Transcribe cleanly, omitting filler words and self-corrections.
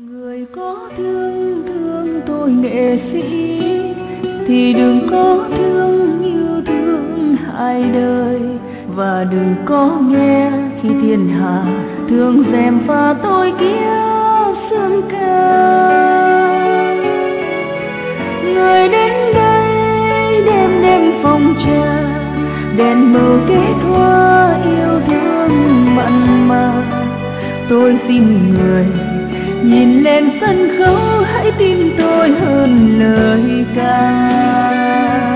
Người có thương thương tôi nghệ sĩ thì đừng có thương như thương hai đời, và đừng có nghe khi thiên hạ thương gièm pha tôi kia sương ca. Người đến đây đêm đêm phòng trà, đèn mờ kết hoa yêu thương mặn mà. Tôi xin người nhìn lên sân khấu, hãy tin tôi hơn lời ca.